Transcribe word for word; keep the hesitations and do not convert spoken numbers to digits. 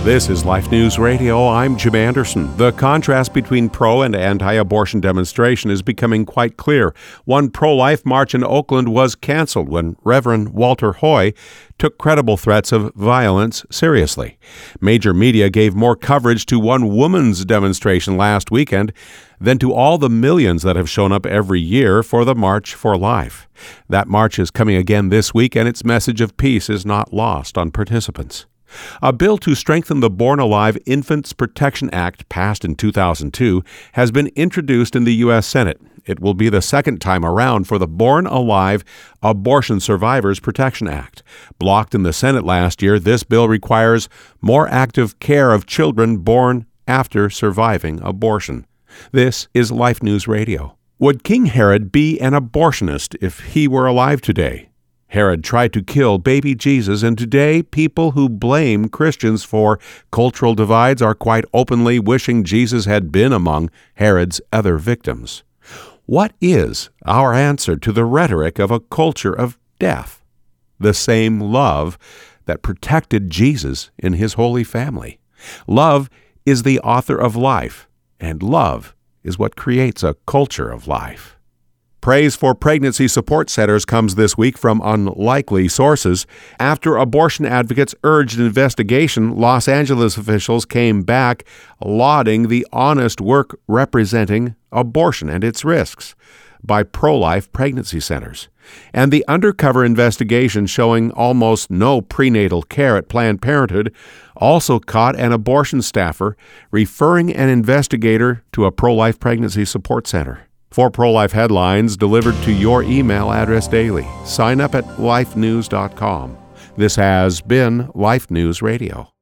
This is Life News Radio. I'm Jim Anderson. The contrast between pro and anti-abortion demonstration is becoming quite clear. One pro-life march in Oakland was canceled when Reverend Walter Hoy took credible threats of violence seriously. Major media gave more coverage to one woman's demonstration last weekend than to all the millions that have shown up every year for the March for Life. That march is coming again this week, and its message of peace is not lost on participants. A bill to strengthen the Born Alive Infants Protection Act, passed in two thousand two, has been introduced in the U S Senate. It will be the second time around for the Born Alive Abortion Survivors Protection Act. Blocked in the Senate last year, this bill requires more active care of children born after surviving abortion. This is Life News Radio. Would King Herod be an abortionist if he were alive today? Herod tried to kill baby Jesus, and today people who blame Christians for cultural divides are quite openly wishing Jesus had been among Herod's other victims. What is our answer to the rhetoric of a culture of death? The same love that protected Jesus in his holy family. Love is the author of life, and love is what creates a culture of life. Praise for pregnancy support centers comes this week from unlikely sources. After abortion advocates urged an investigation, Los Angeles officials came back lauding the honest work representing abortion and its risks by pro-life pregnancy centers. And the undercover investigation showing almost no prenatal care at Planned Parenthood also caught an abortion staffer referring an investigator to a pro-life pregnancy support center. For pro-life headlines delivered to your email address daily, sign up at life news dot com. This has been Life News Radio.